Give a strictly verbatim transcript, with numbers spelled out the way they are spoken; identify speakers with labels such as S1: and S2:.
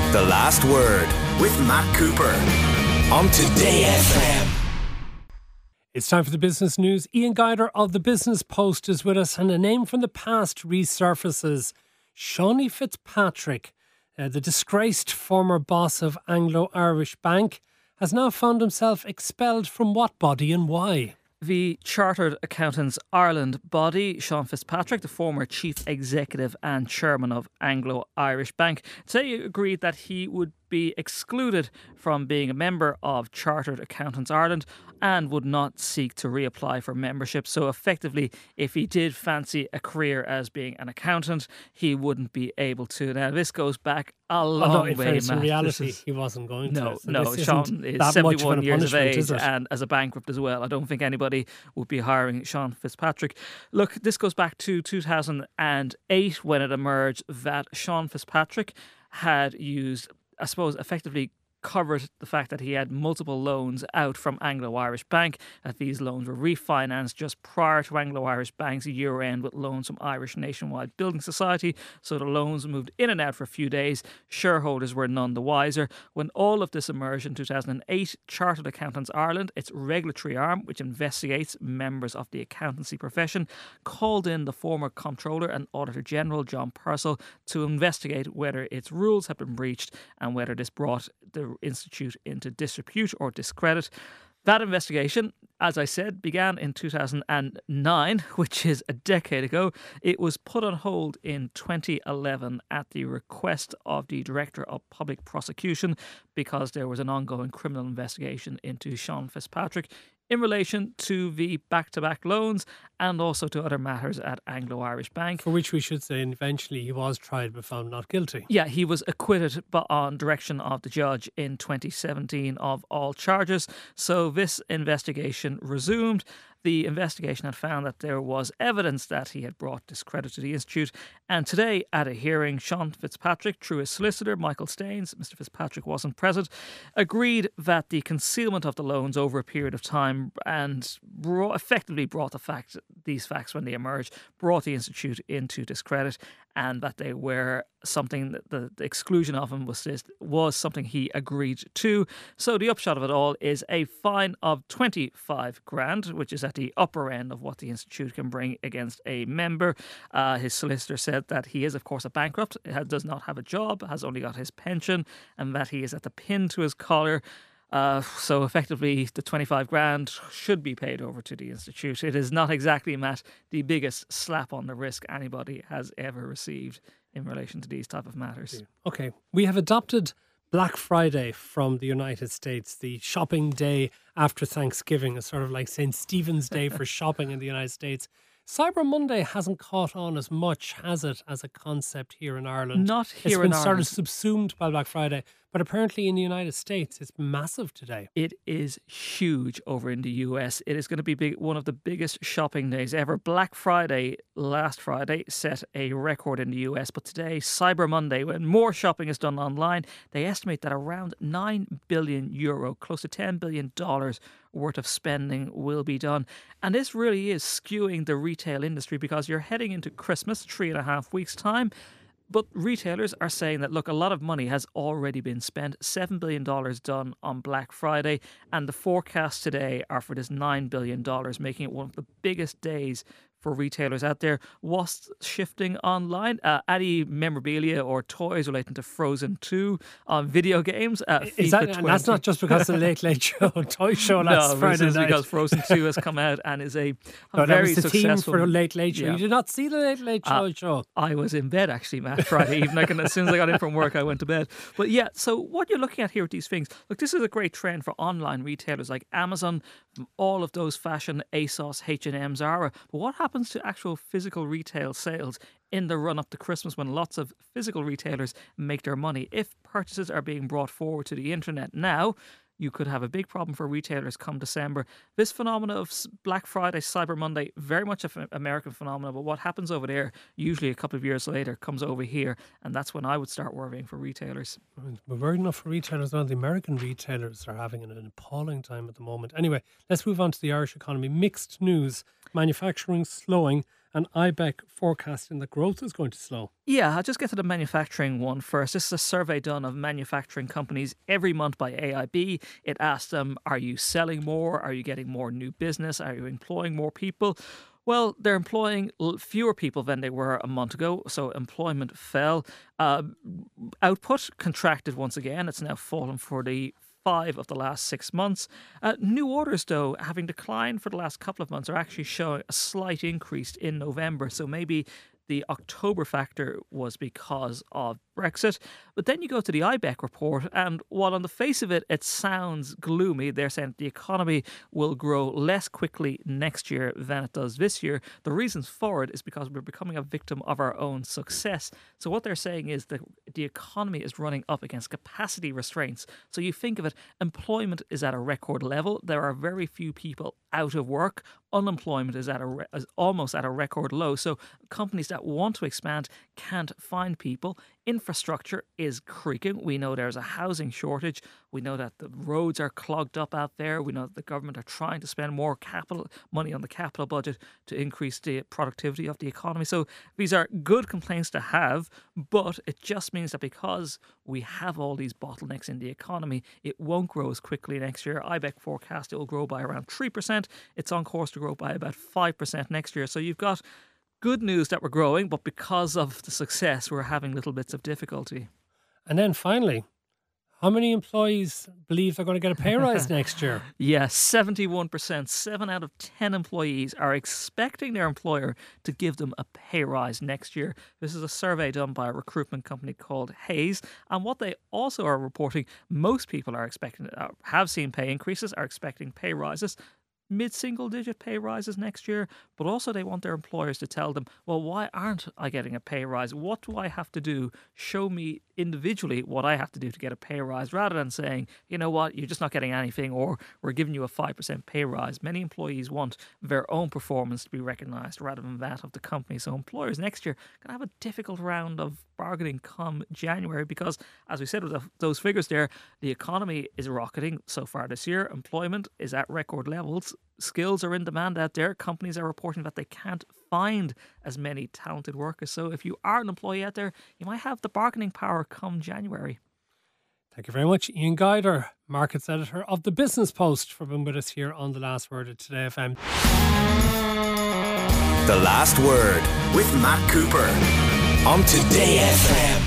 S1: The Last Word with Matt Cooper on Today F M.
S2: It's time for the business news. Ian Guider of the Business Post is with us, and a name from the past resurfaces. Seanie Fitzpatrick, uh, the disgraced former boss of Anglo-Irish Bank, has now found himself expelled from what body and why?
S3: The Chartered Accountants Ireland body. Sean Fitzpatrick, the former chief executive and chairman of Anglo-Irish Bank, today agreed that he would be excluded from being a member of Chartered Accountants Ireland and would not seek to reapply for membership. So effectively, if he did fancy a career as being an accountant, he wouldn't be able to. Now, this goes back a long
S2: Although, in
S3: way,
S2: fairness,
S3: Matt.
S2: in reality,
S3: Is,
S2: he wasn't going
S3: no,
S2: to. So
S3: no,
S2: this
S3: Sean
S2: isn't
S3: is
S2: that much
S3: seventy-one
S2: of a
S3: years of
S2: punishment,
S3: age
S2: is it?
S3: and as a bankrupt as well. I don't think anybody would be hiring Sean Fitzpatrick. Look, this goes back to two thousand eight when it emerged that Sean Fitzpatrick had used, I suppose, effectively covered the fact that he had multiple loans out from Anglo-Irish Bank, that these loans were refinanced just prior to Anglo-Irish Bank's year end with loans from Irish Nationwide Building Society. So the loans moved in and out for a few days. Shareholders were none the wiser. When all of this emerged in two thousand eight, Chartered Accountants Ireland, its regulatory arm, which investigates members of the accountancy profession, called in the former Comptroller and Auditor General, John Purcell, to investigate whether its rules had been breached and whether this brought the institute into disrepute or discredit. That investigation, as I said, began in two thousand nine, which is a decade ago. It was put on hold in twenty eleven at the request of the Director of Public Prosecution because there was an ongoing criminal investigation into Sean Fitzpatrick in relation to the back-to-back loans and also to other matters at Anglo-Irish Bank.
S2: For which we should say eventually he was tried but found not guilty.
S3: Yeah, he was acquitted but on direction of the judge in twenty seventeen of all charges. So this investigation resumed. The investigation had found that there was evidence that he had brought discredit to the institute. And today, at a hearing, Sean Fitzpatrick, through his solicitor, Michael Staines, Mister Fitzpatrick wasn't present, agreed that the concealment of the loans over a period of time and brought, effectively brought the fact, these facts when they emerged, brought the institute into discredit, and that they were something that the, the exclusion of him was was something he agreed to. So the upshot of it all is a fine of twenty-five grand, which is at the upper end of what the institute can bring against a member. Uh, his solicitor said that he is, of course, a bankrupt, does not have a job, has only got his pension, and that he is at the pin to his collar. Uh, so effectively, the twenty-five grand should be paid over to the institute. It is not exactly, Matt, the biggest slap on the wrist anybody has ever received in relation to these type of matters.
S2: Okay, we have adopted Black Friday from the United States, the shopping day after Thanksgiving, is sort of like Saint Stephen's Day for shopping in the United States. Cyber Monday hasn't caught on as much, has it, as a concept here in Ireland?
S3: Not here in
S2: Ireland. It's been sort
S3: Ireland.
S2: of subsumed by Black Friday, but apparently in the United States it's massive today.
S3: It is huge over in the U S. It is going to be big, one of the biggest shopping days ever. Black Friday last Friday set a record in the U S, but today, Cyber Monday, when more shopping is done online, they estimate that around nine billion euro, close to ten billion dollars worth of spending will be done. And this really is skewing the retail industry because you're heading into Christmas, three and a half weeks' time. But retailers are saying that, look, a lot of money has already been spent. seven billion dollars done on Black Friday. And the forecasts today are for this nine billion dollars, making it one of the biggest days for retailers out there. What's shifting online? Uh, any memorabilia or toys relating to Frozen two on video games? Uh,
S2: Is that, and that's not just because of the Late Late Show toy show last
S3: no,
S2: Friday
S3: this is
S2: night.
S3: because Frozen two has come out and is a, a
S2: No, that
S3: very
S2: was the
S3: successful...
S2: theme for Late Late Show.
S3: Yeah.
S2: You did not see the Late Late Show
S3: Uh,
S2: show.
S3: I was in bed actually, Matt, Friday evening. I can, as soon as I got in from work, I went to bed. But yeah, so what you're looking at here with these things, look, this is a great trend for online retailers like Amazon, all of those fashion, ASOS, H and M, Zara. But what happens to actual physical retail sales in the run up to Christmas when lots of physical retailers make their money? If purchases are being brought forward to the internet now, you could have a big problem for retailers come December. This phenomena of Black Friday, Cyber Monday, very much an American phenomenon, but what happens over there, usually a couple of years later, comes over here, and that's when I would start worrying for retailers.
S2: We're worried enough for retailers now. The American retailers are having an appalling time at the moment. Anyway, let's move on to the Irish economy. Mixed news. Manufacturing slowing and I B E C forecasting that growth is going to slow.
S3: Yeah, I'll just get to the manufacturing one first. This is a survey done of manufacturing companies every month by A I B. It asked them, are you selling more? Are you getting more new business? Are you employing more people? Well, they're employing fewer people than they were a month ago, so employment fell. Uh, output contracted once again. It's now fallen for the five of the last six months. Uh, new orders, though, having declined for the last couple of months, are actually showing a slight increase in November. So maybe the October factor was because of Brexit. But then you go to the I B E C report, and while on the face of it, it sounds gloomy, they're saying the economy will grow less quickly next year than it does this year. The reasons for it is because we're becoming a victim of our own success. So what they're saying is that the economy is running up against capacity restraints. So you think of it, employment is at a record level. There are very few people out of work. Unemployment is at a re- is almost at a record low. So companies that want to expand can't find people. Infrastructure is creaking. We know there's a housing shortage. We know that the roads are clogged up out there. We know that the government are trying to spend more capital money on the capital budget to increase the productivity of the economy. So these are good complaints to have, but it just means that because we have all these bottlenecks in the economy, it won't grow as quickly next year. I B E C forecast it will grow by around three percent. It's on course to grow by about five percent next year. So you've got good news that we're growing, but because of the success, we're having little bits of difficulty.
S2: And then finally, how many employees believe they're going to get a pay rise next year?
S3: Yeah, seventy-one percent. Seven out of ten employees are expecting their employer to give them a pay rise next year. This is a survey done by a recruitment company called Hays. And what they also are reporting, most people are expecting, have seen pay increases, are expecting pay rises. Mid-single digit pay rises next year, but also they want their employers to tell them, well, why aren't I getting a pay rise? What do I have to do? Show me individually what I have to do to get a pay rise, rather than saying, you know what, you're just not getting anything, or we're giving you a five percent pay rise. Many employees want their own performance to be recognised rather than that of the company. So employers next year can have a difficult round of bargaining come January, because as we said with those figures there, the economy is rocketing so far this year. Employment is at record levels. Skills are in demand out there. Companies are reporting that they can't find as many talented workers. So if you are an employee out there, you might have the bargaining power come January.
S2: Thank you very much, Ian Guider, markets editor of the Business Post, for being with us here on The Last Word at Today F M.
S1: The Last Word with Matt Cooper on Today F M.